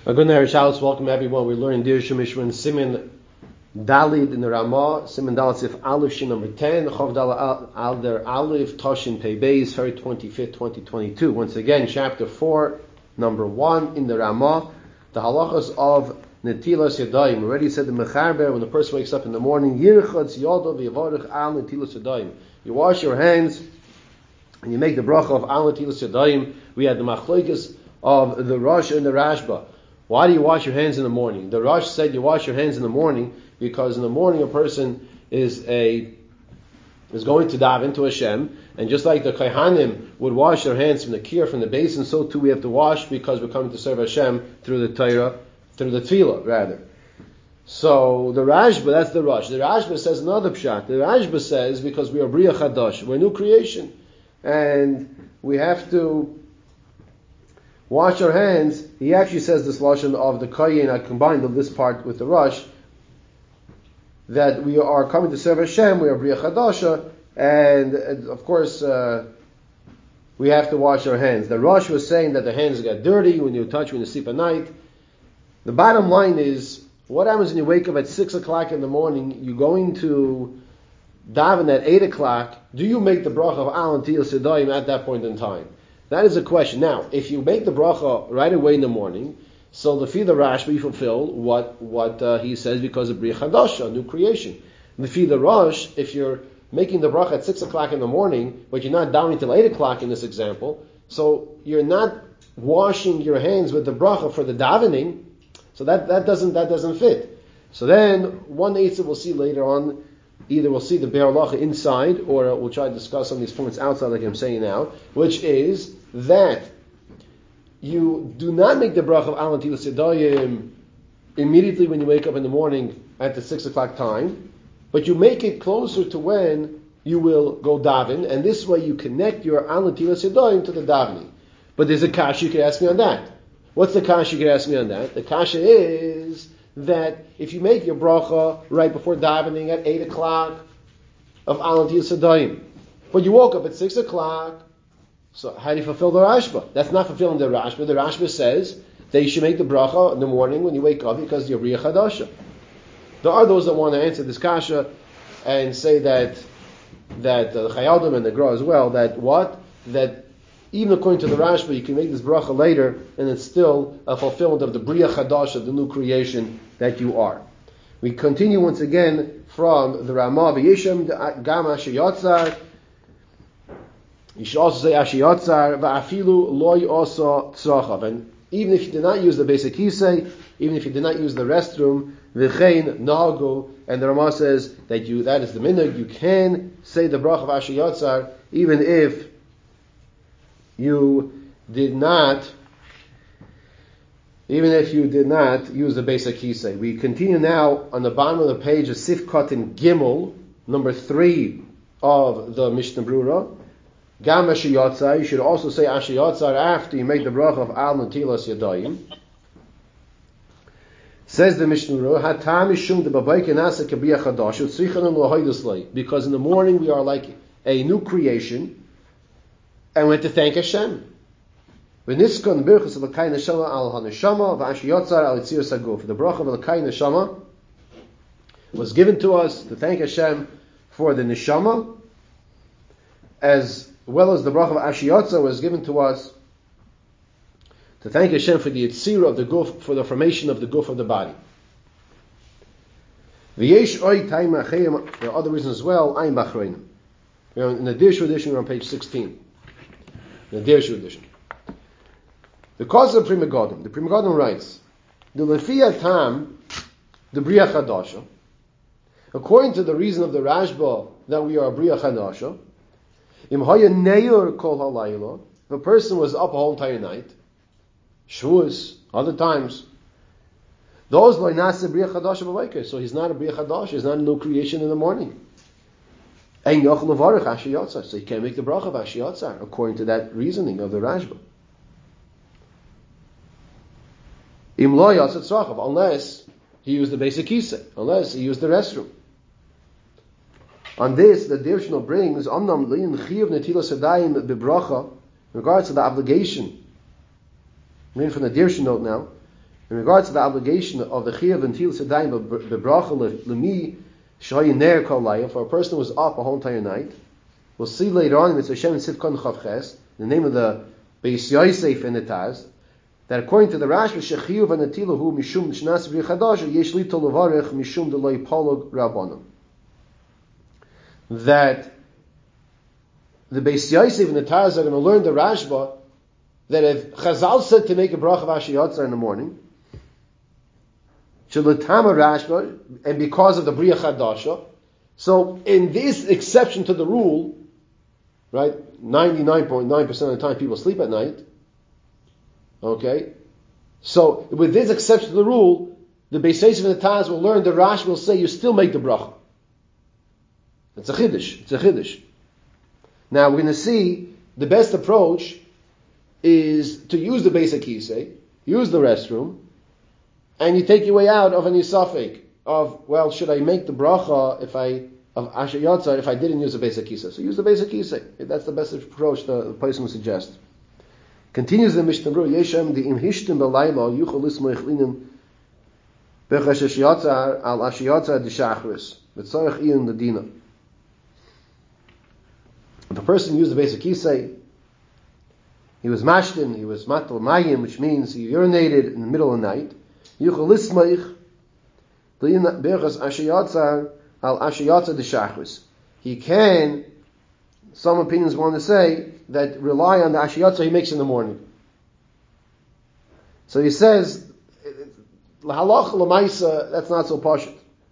Good night, Shabbos. Welcome everyone. We're learning Dir Shemishwan Siman Dalid in the Ramah, Siman Dalid Sif Aleph Shin number 10, Chav Dalid Alder Aleph Toshin Pei Beis, February 25th, 2022. Once again, chapter 4, number 1 in the Ramah, the halachas of Netilas Yadayim. We already said the Mecharber, when the person wakes up in the morning, Yirchadz Yodav Yavarich Al Netilas Yadayim. You wash your hands and you make the bracha of Al Netilas Yadayim. We had the Machlokes of the Rosh and the Rashba. Why do you wash your hands in the morning? The Rosh said you wash your hands in the morning because in the morning a person is going to dive into Hashem, and just like the Kohanim would wash their hands from the kir, from the basin, so too we have to wash because we're coming to serve Hashem through the Torah, through the Tefillah rather. So the Rashba, that's the Rosh. The Rashba says another pshat. The Rashba says because we are Bria Chadash, we're a new creation, and we have to wash our hands. He actually says this lashon of the Kayin. I combined of this part with the Rosh, that we are coming to serve Hashem, we are Bria Chadasha, and of course we have to wash our hands. The Rosh was saying that the hands get dirty when you sleep at night. The bottom line is, what happens when you wake up at 6 o'clock in the morning, you're going to daven at 8 o'clock, do you make the bracha of Al Netilas Yadayim at that point in time? That is a question. Now, if you make the bracha right away in the morning, so the Rashba you fulfill what he says because of Bria Chadasha, new creation. The Rosh, if you're making the bracha at 6 o'clock in the morning, but you're not davening till 8 o'clock in this example, so you're not washing your hands with the bracha for the davening, so that doesn't fit. So then one eitzah we'll see later on. Either we'll see the Be'er Halacha inside, or we'll try to discuss some of these points outside, like I'm saying now, which is that you do not make the bracha of Al Netilas Yadayim immediately when you wake up in the morning at the 6 o'clock time, but you make it closer to when you will go daven, and this way you connect your Al Netilas Yadayim to the davening. But there's a kasha you could ask me on that. What's the kasha you could ask me on that? The kasha is that if you make your bracha right before davening at 8 o'clock of Al Netilas Yadayim, but you woke up at 6 o'clock, so how do you fulfill the Rashba? That's not fulfilling the Rashba. The Rashba says that you should make the bracha in the morning when you wake up because you're Bria Chadasha. There are those that want to answer this kasha and say that the Chayadim and the Gra as well, that even according to the Rashba, you can make this bracha later, and it's still a fulfillment of the Bria Chadasha, the new creation that you are. We continue once again from the Ramah v'yishem gam asher yatzar. You should also say asher yatzar va'afilu loy osa tzrachav. And even if you did not use the basic kisei, even if you did not use the restroom, v'chein nahagu, and the Ramah says that is the minhag, you can say the bracha of asher yatzar even if you did not use the basic kisei. We continue now on the bottom of the page of Sif Katan Gimel, number 3 of the Mishnah Brura. Gam Asher Yatzar, you should also say Asher Yatzar after you make the bracha of Al Netilas Yadayim. Says the Mishnah Brura, Hatam Mishum de Babayke Nasa Kabiyah Chadash, Tzrichanim Lohaydus Lay, because in the morning we are like a new creation, and we have to thank Hashem. The bracha of L'kai Neshama was given to us to thank Hashem for the Neshama, as well as the bracha of Asher Yatzar was given to us to thank Hashem for the Yitzira of the Guf, for the formation of the Guf of the body. There are other reasons as well. In the Dirshu edition, we're on page 16. The Dirshu edition. The cause of the Pri Megadim writes, the Lefiyat Tam, the Bria Chadasha, according to the reason of the Rashba that we are Bria Chadasha, Im Haya Neyur Kol Halayla, if a person was up a whole entire night, Shavuos, other times, those Lo Nasa Bria Chadasha B'Vayker, so he's not a Bria Chadasha, he's not a new creation in the morning. Ein Yochel Levarech Asher Yatzar, so he can't make the bracha of Asher Yatzar, according to that reasoning of the Rashba. Unless he used the basic kisei, unless he used the restroom. On this, the Dirshno brings in regards to the obligation. I'm reading from the Dirshno note now. In regards to the obligation of the Chiyav and Til Sedayim Bebracha Lemi Shayin Ner Kol Layel, for a person who was up a whole entire night, we'll see later on in Mitzvah Shem Sivkon Chavches, the name of the Beis Yosef in the Taz, that according to the Rashba, Shechiyuv and Atilahu Mishum Shnas B'ri Chadash Yesh Li Tol Levarech Mishum Deloi Polog Rabbanim. That the Beis Yosef and the Taz are going to learn the Rashba that if Chazal said to make a bracha of Ashiyatzar in the morning, Shalatama Rashba, and because of the Bria Chadasha, so in this exception to the rule, right, 99.9% of the time people sleep at night, okay, so with this exception to the rule, the Beis Yosef and the Taz will learn, the Rashba will say you still make the bracha. It's a chiddush. Now we're going to see the best approach is to use the basic kisei, use the restroom, and you take your way out of any suffix of, well, should I make the bracha of Asher Yotzar if I didn't use the basic kisei? So use the basic kisei. That's the best approach the person will suggest. Continues the Mishnah Berurah, Yeshem the imhishtim b'layla yuchol lismoich linim b'chashesh yotzar al Asher Yotzar d'shachris v'tzorech iyun l'dina. If a person used the basic kisei, he was mashtin, he was matal mayim, which means he urinated in the middle of the night. Yuchol lismoich b'chas Asher Yotzar al Asher Yotzar d'shachris. He can, some opinions want to say, that rely on the Asher Yotzar he makes in the morning. So he says, l'halach l'maisa, that's not so pashut.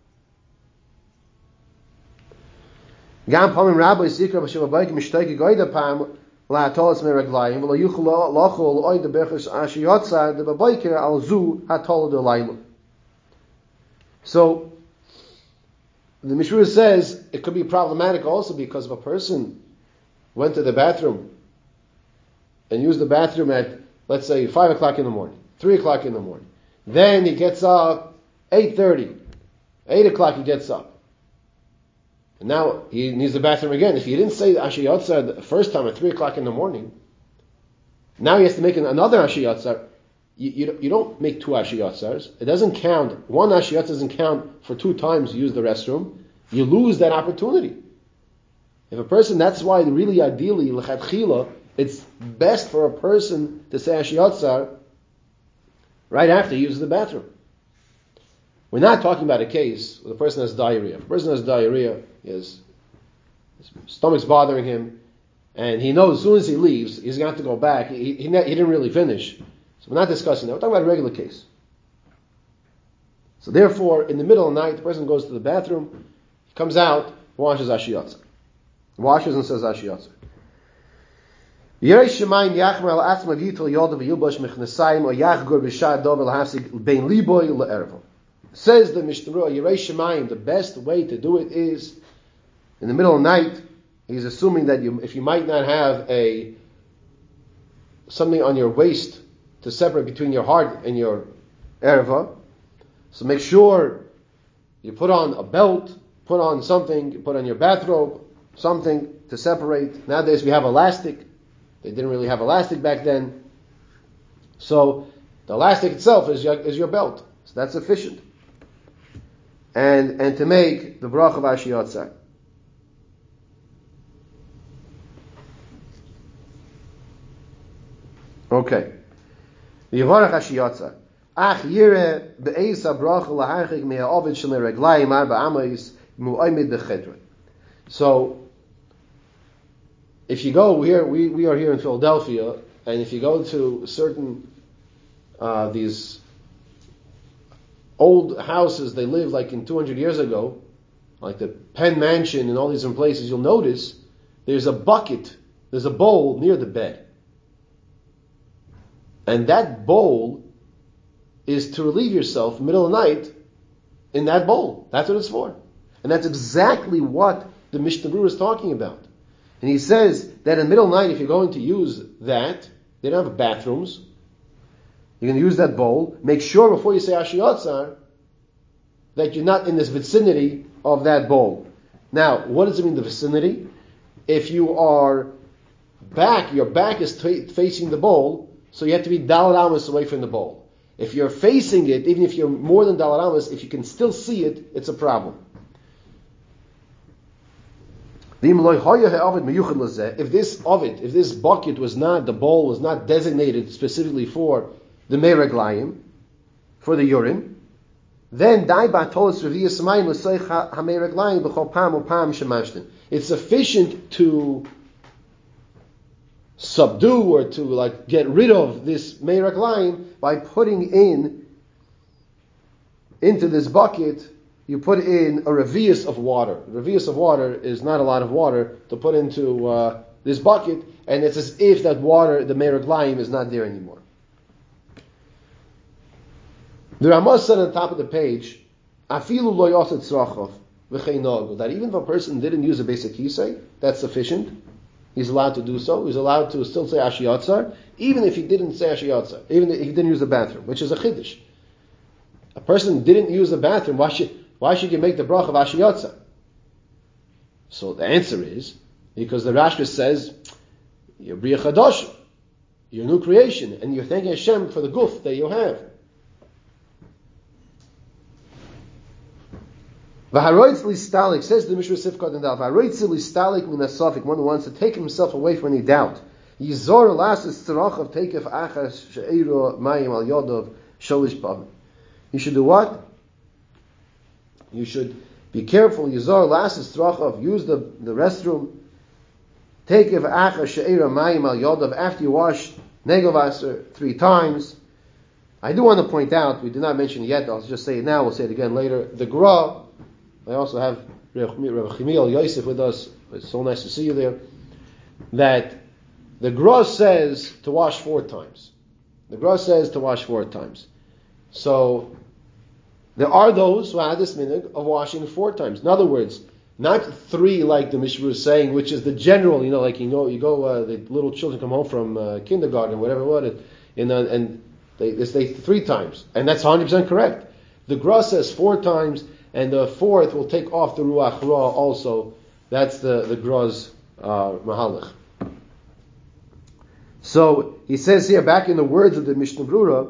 Gam pamim rabbi zikra b'shem abayik mishtayki goyda pam la'atolas meraglayim v'lo yuchol lachol oy de bechus Asher Yotzar de b'bayker al zu hatol de layla. So the Mishra says it could be problematic also because if a person went to the bathroom and used the bathroom at, let's say, 5 o'clock in the morning, 3 o'clock in the morning. Then he gets up 8:30. 8 o'clock he gets up. And now he needs the bathroom again. If he didn't say the Asher Yotzar the first time at 3 o'clock in the morning, now he has to make another Asher Yotzar. You don't make 2 Asher Yotzars. It doesn't count. 1 Asher Yotzar doesn't count for 2 times you use the restroom. You lose that opportunity. If a person, that's why really ideally, l'chadchila, it's best for a person to say Asher Yotzar right after he uses the bathroom. We're not talking about a case where the person has diarrhea. If a person has diarrhea, his stomach's bothering him, and he knows as soon as he leaves, he's going to have to go back. He didn't really finish. So we're not discussing that. We're talking about a regular case. So therefore, in the middle of the night, the person goes to the bathroom, he comes out, washes Asher Yotzar. Washes and says Asher Yotzar. Says the Mishnah Berurah, Yerei Shemayim, the best way to do it is in the middle of the night. He's assuming that if you might not have something on your waist to separate between your heart and your erva, so make sure you put on a belt, put on something, you put on your bathrobe, something to separate. Nowadays we have elastic. They didn't really have elastic back then. So the elastic itself is your belt. So that's sufficient. And to make the bracha of Asher Yotzar. Okay. Yivarach Asher Yotzar. Ach yire be'esa bracha laharchik me'avid shel reglayim arba amayis mu'aymid bechedron. So if you go here, we are here in Philadelphia, and if you go to certain these old houses they lived like in 200 years ago, like the Penn Mansion and all these different places, you'll notice there's a bucket, there's a bowl near the bed. And that bowl is to relieve yourself middle of the night in that bowl. That's what it's for. And that's exactly what the Mishnah Berurah is talking about. And he says that in the middle of the night, if you're going to use that, they don't have bathrooms, you're going to use that bowl, make sure before you say Asher Yotzar that you're not in this vicinity of that bowl. Now, what does it mean, the vicinity? If you are back, your back is facing the bowl, so you have to be daled amos away from the bowl. If you're facing it, even if you're more than Dalar Amas, if you can still see it, it's a problem. If this bucket was not, the bowl was not designated specifically for the Meiraglayim, for the urine, then it's sufficient to subdue or to get rid of this Meiraglayim by putting into this bucket. You put in a revius of water. A revius of water is not a lot of water to put into this bucket, and it's as if that water, the Meiraglayim, is not there anymore. The Ramah said on top of the page, Afilu lo yosed tzrachov v'chein nogel, that even if a person didn't use a basic kisei, that's sufficient. He's allowed to do so. He's allowed to still say Ashiyatzar, even if he didn't say Ashiyatzar, even if he didn't use the bathroom, which is a chiddush. A person didn't use the bathroom, why should you make the bracha of Ashiyatzar? So the answer is, because the Rashba says, you're Bria Chadosh, you're a new creation, and you're thanking Hashem for the guf that you have. V'haroitz listalik, says the Mishra Sifkot and Dal, V'haroitz listalik min asafik, one who wants to take himself away from any doubt. Yizor lasis tzarachav teikef achas she'eiro mayim al yodov sholish pavim. You should do what? You should be careful. Yizor lasis tzarachav, use the restroom. Teikef achas she'eiro mayim al yodov, after you wash negovasser 3 times. I do want to point out, we did not mention it yet, I'll just say it now, we'll say it again later. The Gra, I also have Rabbi Chimiel Yosef with us. It's so nice to see you there. That the Gra says to wash 4 times. The Gra says to wash 4 times. So there are those who have this minhag of washing 4 times. In other words, not 3 like the Mishra is saying, which is the general. You go. The little children come home from kindergarten, whatever it is, and they say 3 times, and that's 100% correct. The Gra says 4 times. And the 4th will take off the Ruach Ra also. That's the Gra's Mahalach. So he says here, back in the words of the Mishnah Brura,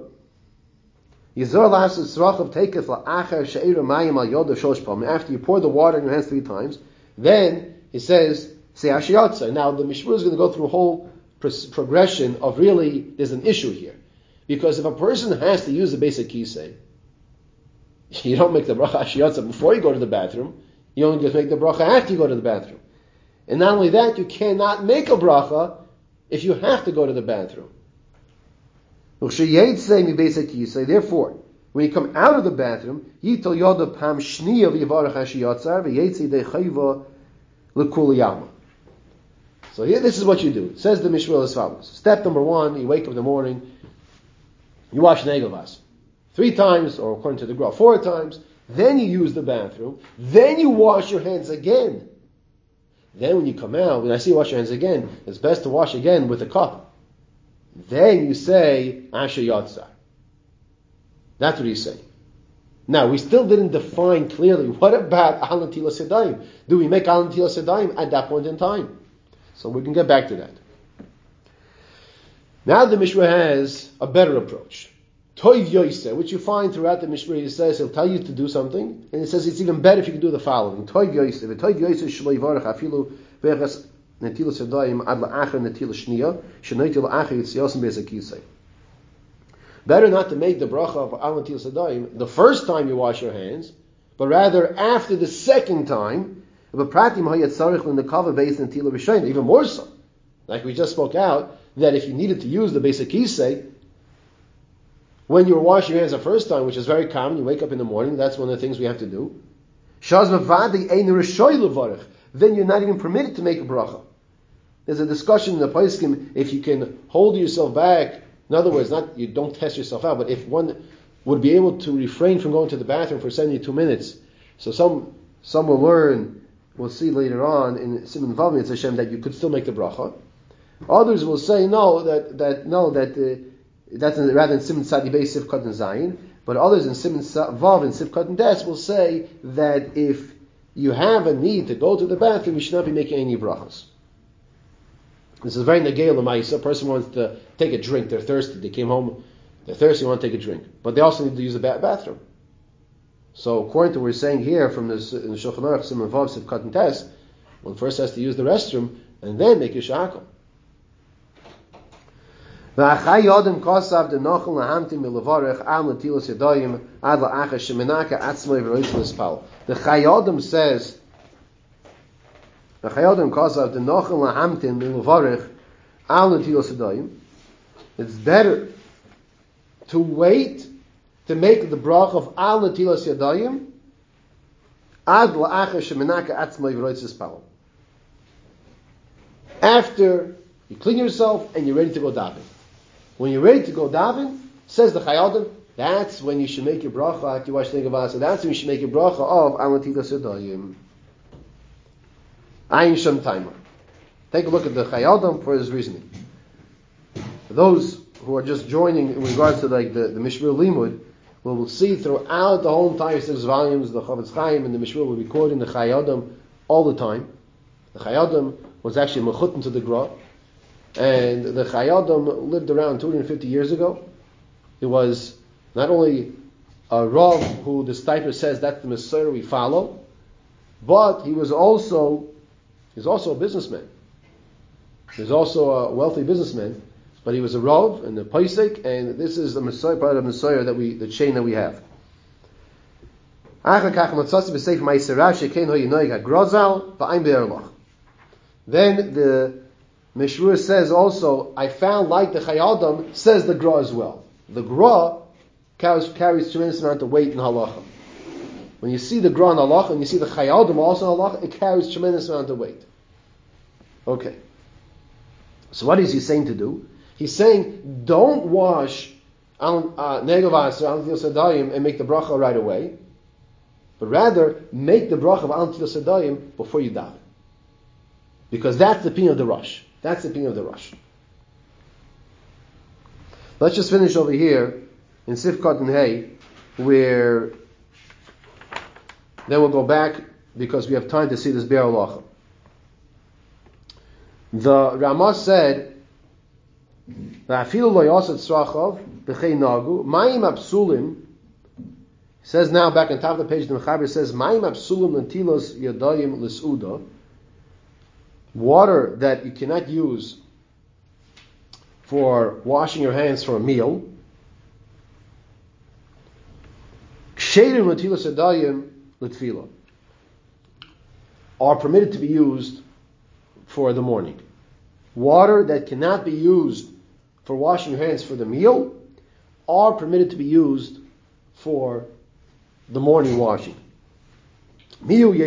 after you pour the water in your hands 3 times, then he says, say Ashiyatza. Now the Mishnah Brura is going to go through a whole progression of really, there's an issue here. Because if a person has to use the basic kisei, you don't make the bracha Ashiyatza before you go to the bathroom. You only just make the bracha after you go to the bathroom. And not only that, you cannot make a bracha if you have to go to the bathroom. Therefore, when you come out of the bathroom, so here, this is what you do. It says the Mishra as follows. Step number 1, you wake up in the morning, you wash Negovas 3 times, or according to the Gra, 4 times. Then you use the bathroom. Then you wash your hands again. Then when you come out, when I say wash your hands again, it's best to wash again with a cup. Then you say Asher Yatzar. That's what he's saying. Now, we still didn't define clearly, what about Al Netilas Yadayim? Do we make Al Netilas Yadayim at that point in time? So we can get back to that. Now the Mishra has a better approach. Toiv Yoseh, which you find throughout the Mishra, he says he'll tell you to do something, and he says it's even better if you can do the following. Toiv Yoseh, Toiv Yoseh shelo yivarach afilu ve'echas netilas yadayim ad la'achar netilas shniya shenoitil la'achar yitziyos be'ezek yisei. Better not to make the bracha of al netilas yadayim the first time you wash your hands, but rather after the second time. Even more so, like we just spoke out, that if you needed to use the basic kisei, when you're washing your hands the first time, which is very common, you wake up in the morning, that's one of the things we have to do. Then you're not even permitted to make a bracha. There's a discussion in the Paiskim, if you can hold yourself back, in other words, not you don't test yourself out, but if one would be able to refrain from going to the bathroom for 72 minutes. So some will learn, we'll see later on in Siman Vav Mitzvah Hashem, that you could still make the bracha. Others will say that's rather in Siman Tzadi Beis Sivkot and Zayin, but others in Siman Vav and Sivkot and Des will say that if you have a need to go to the bathroom, you should not be making any brachas. This is very negei l'maisa. A person wants to take a drink, they're thirsty, they came home They're thirsty, want to take a drink. But they also need to use a bathroom. So according to what we're saying here from this in the Shulchan Aruch, Siman Vav, Sif Katan Tes, one first has to use the restroom and then make a shakal. The Chayyim says, the Chayyim Kosav the Nochel Lahamtim Milavarech Al Natilas Yadayim. It's better to wait to make the brach of Al Natilas Yadayim Ad La'achar Shemenaka Atzmai V'Roitz Pal. After you clean yourself and you're ready to go daven. When you're ready to go daven, says the Chayyim, that's when you should make your bracha after you wash the Gavasa. That's when you should make your bracha of Al Natilas Yadayim. Ayin Shem Timer. Take a look at the Chayyim for his reasoning. For those who are just joining in regards to like the Mishmir Limud, we'll see throughout the whole entire 6 volumes, the Chavetz Chaim and the Mishmir will be quoting the Chayyim all the time. The Chayyim was actually mechutin to the Gra, and the Chayyim lived around 250 years ago. He was not only a Rav who the Stipler says that's the Messiah we follow, but he was also a businessman. He was also a wealthy businessman, but he was a Rav and a Paisik, and this is the Messiah, part of the Messiah the chain that we have. Then the Mishra says also, I found like the Chayyim, says the Gra as well. The Gra carries tremendous amount of weight in halacha. When you see the Gra in halacha and you see the Chayyim also in halacha, it carries tremendous amount of weight. Okay. So what is he saying to do? He's saying, don't wash Negavas or Al Natilas Yadayim and make the bracha right away, but rather make the bracha of Al Natilas Yadayim before you daven. Because that's the pin of the rush. That's the pin of the rush. Let's just finish over here in Sif Katan Hay, where then we'll go back because we have time to see this Be'er Halacha. The Ramah said, says now back on top of the page, the Mechaber says, Ma'im Absulim Natilos Yadayim L'Suda, water that you cannot use for washing your hands for a meal, Ksherim Natilos Yadayim L'Tfila, are permitted to be used for the morning. Water that cannot be used for washing your hands for the meal are permitted to be used for the morning washing. However,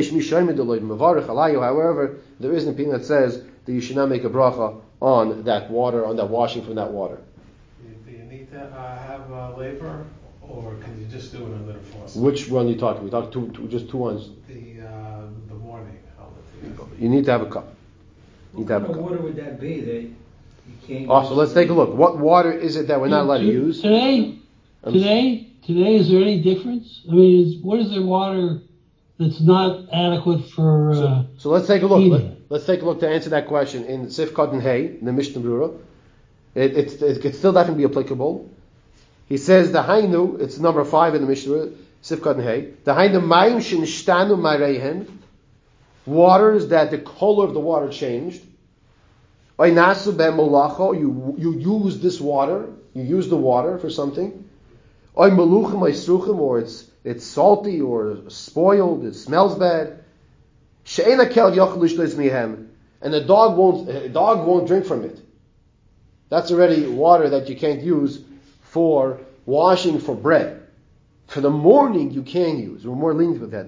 there is an opinion that says that you should not make a bracha on that water, on that washing from that water. Do you need to have labor, or can you just do it under the faucet? Which one are you talking? We talked just two ones. The morning. You need to have a cup. What kind of water would that be that you can't use? So let's take a look. What water is it that we're not allowed to use? Today, is there any difference? I mean, what is the water that's not adequate for So let's take a look. heating? Let's take a look to answer that question in Sif Katan Hay, in the Mishnah Brura. It could still definitely be applicable. He says the Hainu, it's number 5 in the Mishnah, Sif Katan Hay. The Hainu Mayim Shinstanu Marehen, waters that the color of the water changed. Oinasu be'molacha, you use this water, you use the water for something. Oy meluchim oisruchim, or it's salty or spoiled, it smells bad. She'ena kelev yochel lishlois mihem, and a dog won't drink from it. That's already water that you can't use for washing for bread. For the morning, you can use. We're more lenient with that.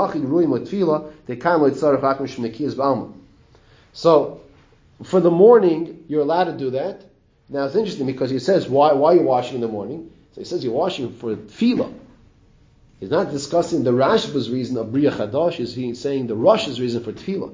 So, for the morning, you're allowed to do that. Now, it's interesting because he says, why are you washing in the morning? So he says you're washing for tefillah. He's not discussing the Rashba's reason of Bria Chadash. He's saying the Rosh's reason for tefillah.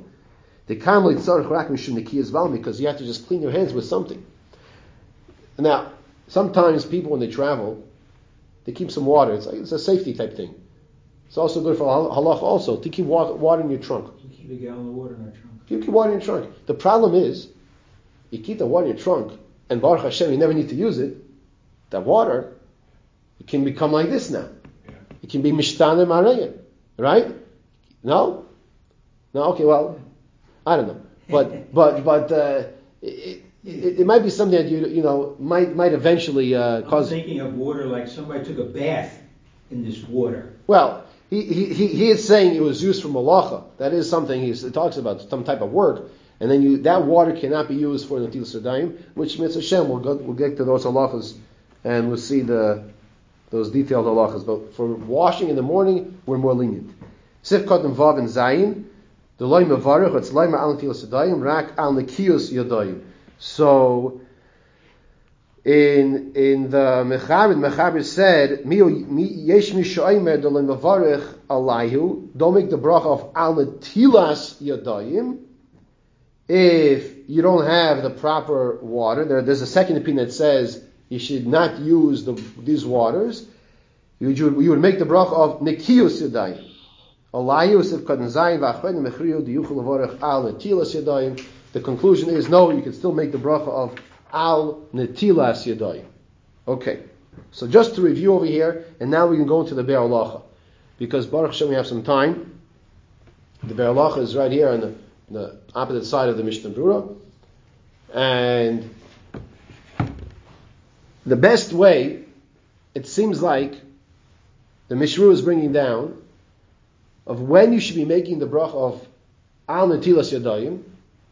Because you have to just clean your hands with something. Now, sometimes people, when they travel, they keep some water. It's a safety type thing. It's also good for halach also to keep water in your trunk. You keep a gallon of water in our trunk. You keep water in your trunk. The problem is, you keep the water in your trunk, and Baruch Hashem, you never need to use it. That water It can become like this now. It can be Mishtana Marayim. Right? No? No? Okay, well, I don't know. But it might be something that you know might eventually cause. I'm thinking of water like somebody took a bath in this water. Well, he is saying it was used for malacha. That is something he talks about, some type of work, and then that water cannot be used for Netilas Yadayim, which Mitzvah Hashem we'll get to those halachas and we'll see those detailed halachas. But for washing in the morning, we're more lenient. Sif Kotem Vav and Zayin, the loy mevarich, it's loy ma'al Netilas Yadayim, rak al nekiyus Yadayim. So in the Mechaber said, Yesh mi shoymer de loy mevarich alayhu, don't make the bracha of al netilas Yadayim if you don't have the proper water. There's a second opinion that says you should not use these waters. You would make the bracha of nekiyus Yadayim. The conclusion is no, you can still make the bracha of al netilas yadayim. Okay, so just to review over here, and now we can go into the Be'er Halacha, because Baruch Hashem we have some time. The Be'er Halacha is right here on the opposite side of the Mishnah Brura, and the best way, it seems like the Mishru is bringing down of when you should be making the bracha of al netilas yadayim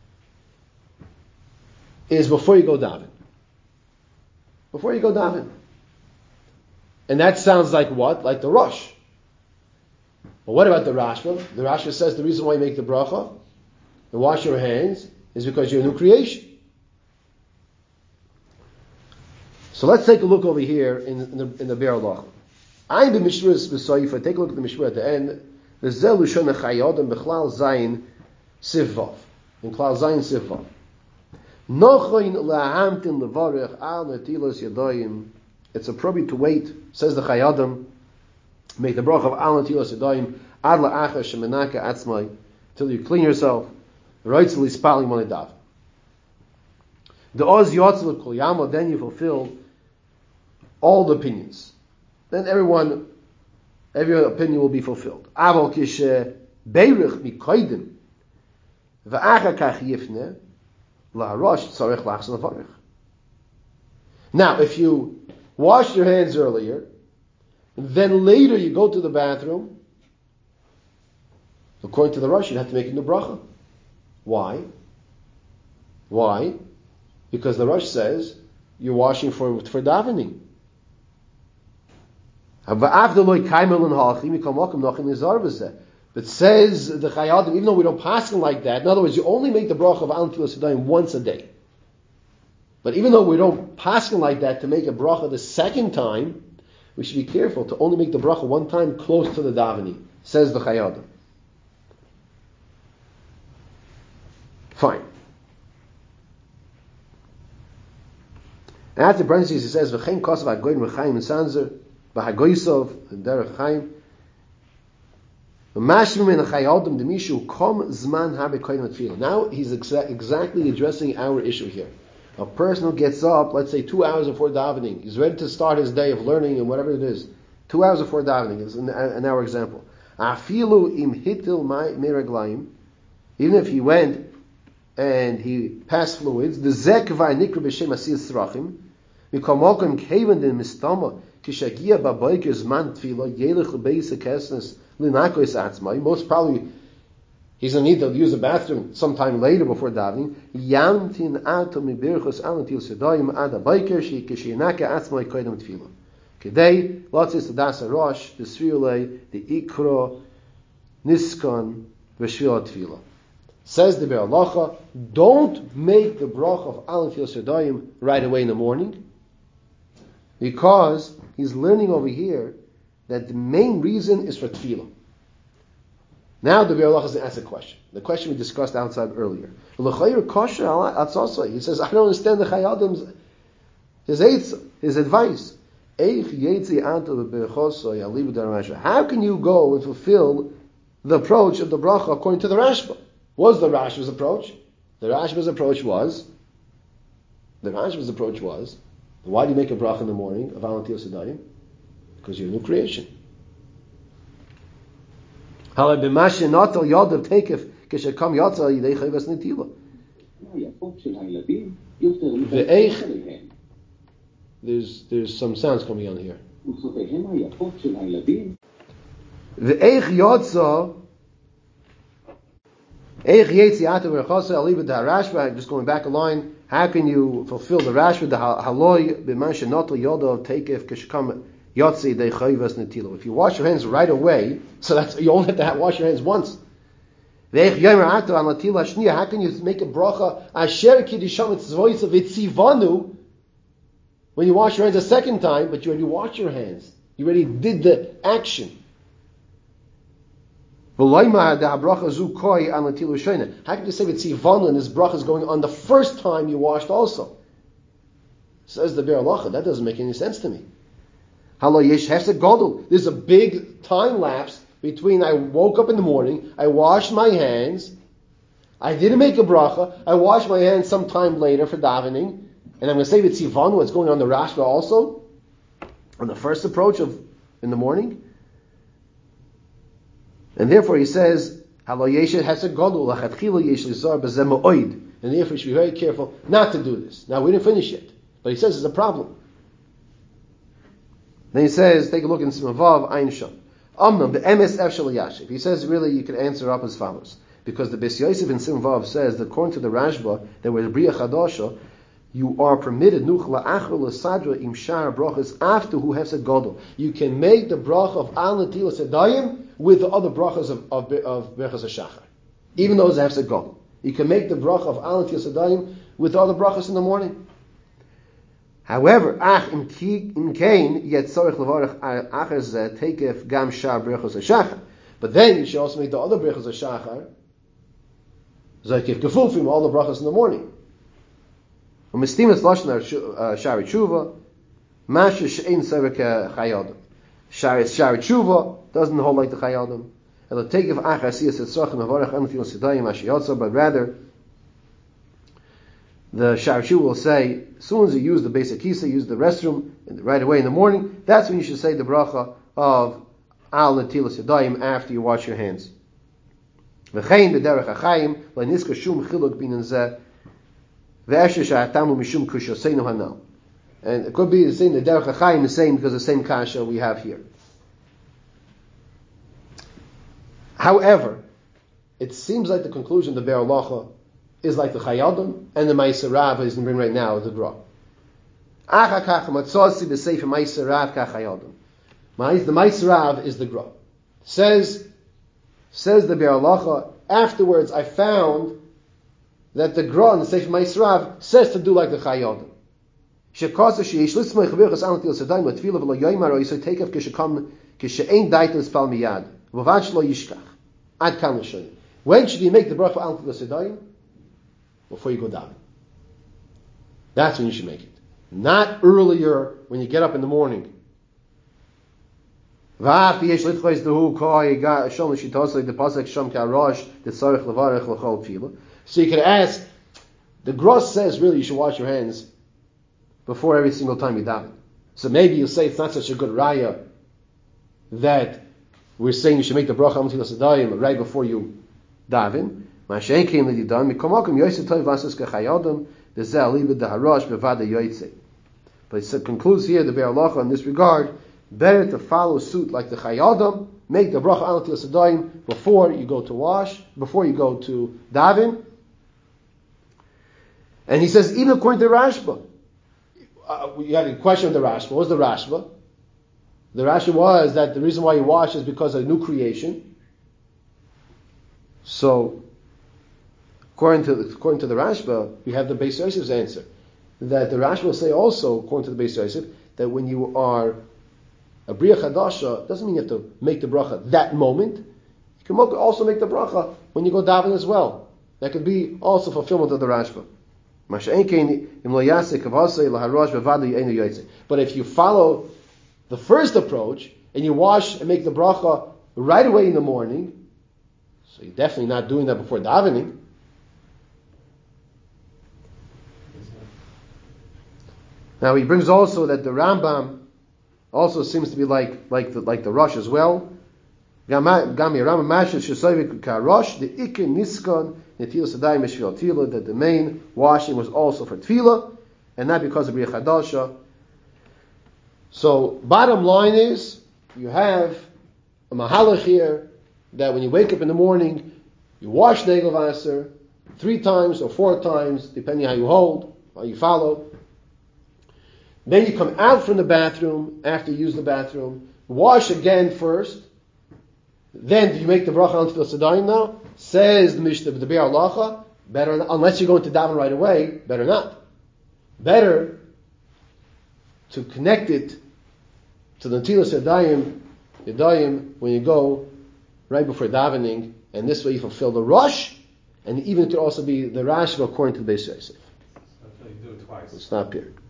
is before you go daven. Before you go daven. And that sounds like what? Like the Rosh. But what about the Rashba? The Rashba says the reason why you make the bracha and wash your hands is because you're a new creation. So let's take a look over here in the Be'er Halacha. I'm the Mishras B'Soifa. Take a look at the Mishra at the end. The Zel Lushon Chayodem B'Chlal Zayin Sivvav. In Klal Zayin Sivvav. Nochoin lahamtin levarech al netilas yadayim. It's appropriate to wait, says the Chayodem, make the bracha of al netilas yadayim ad la'acha shemenaka atzmai, till you clean yourself. Right to lispali monedav. The oz yotzel kol yama, then you fulfill all the opinions. Then every opinion will be fulfilled. Aval kishe beirich mikoidim va'acha kach yifne la'arosh tzarech lachzon levarich. Now, if you wash your hands earlier, then later you go to the bathroom, according to the Rosh, you'd have to make a new bracha. Why? Why? Because the Rosh says you're washing for davening. But says the Chayadim, even though we don't pass them like that, in other words, you only make the bracha of Al Netilas Yadayim once a day. But even though we don't pass them like that to make a bracha the second time, we should be careful to only make the bracha one time close to the davening, says the Chayadim. Fine. And after parentheses, he says, "V'chein kosav hagoyin v'chaim v'sanzer v'hagoyisov derech chaim v'mashmim min hachayadim demishu kom zman habekoyin v'tfilah." Now he's exactly addressing our issue here. A person who gets up, let's say 2 hours before davening, he's ready to start his day of learning and whatever it is. 2 hours before davening is in our example. Afilu im hitil meraglayim, even if he went and he passed fluids, the zek v'anikra b'shem asiyas tzrachim, mikomokim kevan den mistama kishagia b'boiker zman tefila yelech l'beis hakesnes l'nakois atzmai. Most probably he's going to need to use the bathroom sometime later before davening. Yamtin ato mibirchos al netilas yadayim ad haboiker kishayanaka atzmai koydem tefila. Kedei lotzis l'das harosh d'sriulei the ikro niskon v'shvil tefila. Says the Be'er Halacha, don't make the bracha of Al Netilas Yadayim right away in the morning, because he's learning over here that the main reason is for tefillah. Now the Be'er Halacha is going to ask a question. The question we discussed outside earlier. He says, I don't understand the Chayadim's his advice. How can you go and fulfill the approach of the bracha according to the Rashba? What was the Rashba's approach? The Rashba's approach was, why do you make a bracha in the morning of Al Netilas Yadayim? because you're a new creation. Halay b'mashe natal yodav teikef k'shekam yatsa yidei chayvas netila. There's some sounds coming on here. Ve'eich yatsa eich yetzi ata v'rechasa aliba da Rashba. Just going back a line, how can you fulfill the Rashba, the haloy b'mashe natal yodav teikef k'shekam yatsa yidei chayvas netila? If you wash your hands right away, so that's, you only have to wash your hands once. How can you make a bracha asher kiddisham tzvois of itzivanu when you wash your hands a second time, but you already washed your hands? You already did the action. How can you say itzivanu and this bracha is going on the first time you washed also? Says the Be'er Halacha. That doesn't make any sense to me. There's a big time lapse between I woke up in the morning, I washed my hands, I didn't make a bracha, I washed my hands sometime later for davening, and I'm going to say with Sivan what's going on the Rashba also, on the first approach of in the morning. And therefore he says, and therefore you should be very careful not to do this. Now we didn't finish yet, but he says it's a problem. Then he says, take a look in Simavav Ayin Sham. He says really you can answer up as follows. Because the Beis Yosef in Simvav says that according to the Rashba, that with Bria Chadasha, you are permitted nuchla achel l'sadra im shar brachas after who hefsed gadol. You can make the bracha of al netilas yadayim with the other brachas of brachas hashachar, even though it's hefsed gadol. You can make the bracha of al netilas yadayim with the other brachas in the morning. However, im kain yet tzarich levarach achar zeh teikef gam shar brachas hashachar. But then you should also make the other brachas hashachar zakif gefufim, all the brachas in the morning. U'mistimas lashon shari tshuva, masha she'ein sever k'chayadam. Shari tshuva doesn't hold like the chayadam. It'll take if achar siyas etzrachem avarach anfil sedayim ashiyotza, but rather the shari tshuva will say as soon as you use the basic kisa, use the restroom right away in the morning. That's when you should say the bracha of al netilas yadayim after you wash your hands. V'chein b'derech hachayim le'niska shum chiluk b'inen zeh. And it could be the same, the Derech HaChaim is saying because the same kasha we have here. However, it seems like the conclusion of the Be'er Halacha is like the Chayadim and the Ma'aser Rav he's going to bring right now, the Gra. The Ma'aser Rav is the Gra. Says the Be'er Halacha, afterwards I found that the Gra in the Sefer Ma'aser Rav says to do like the Chayadim. Shekasa sheyesh litzmei chavirchas al netilas yadayim latfila v'lo yoymar o yisay teikav kishe'ein daita l'spal miyad v'vad shlo yishkach ad kan l'shoni. When should you make the bracha al netilas yadayim? Before you go down. That's when you should make it. Not earlier when you get up in the morning. V'af yesh litchos dehu koi shom l'shitosay the pasek shom ka'rosh the tzarich levarech l'chol tefila. So you can ask, the Gross says really you should wash your hands before every single time you daven. So maybe you'll say it's not such a good raya that we're saying you should make the bracha al netilas yadayim right before you daven. But it concludes here the Be'er Halacha in this regard, better to follow suit like the Chayadim, make the bracha al netilas yadayim before you go to wash, before you go to daven. And he says, even according to Rashba, you had a question of the Rashba. What was the Rashba? The Rashba was that the reason why you wash is because of new creation. So, according to the Rashba, we have the Beis Yosef's answer. That the Rashba will say also, according to the Beis Yosef, that when you are a Bria Chadasha, doesn't mean you have to make the bracha that moment. You can also make the bracha when you go daven as well. That could be also fulfillment of the Rashba. But if you follow the first approach and you wash and make the bracha right away in the morning, so you're definitely not doing that before davening. Now he brings also that the Rambam Also seems to be like the rush as well. That the main washing was also for tefillah, and not because of Bria Chadasha. So, bottom line is, you have a mahalach here that when you wake up in the morning, you wash Negel Vaser 3 times or 4 times, depending how you hold, how you follow. Then you come out from the bathroom after you use the bathroom, wash again first. Then do you make the bracha on Tefillah Sedayim now? Says the Mishnah, the Be'er Halacha, better not, unless you're going to daven right away, better not. Better to connect it to the Tefillah Sedayim when you go right before davening, and this way you fulfill the rush, and even it could also be the Rashba according to the Beis Yosef. So you do it twice. We'll stop here.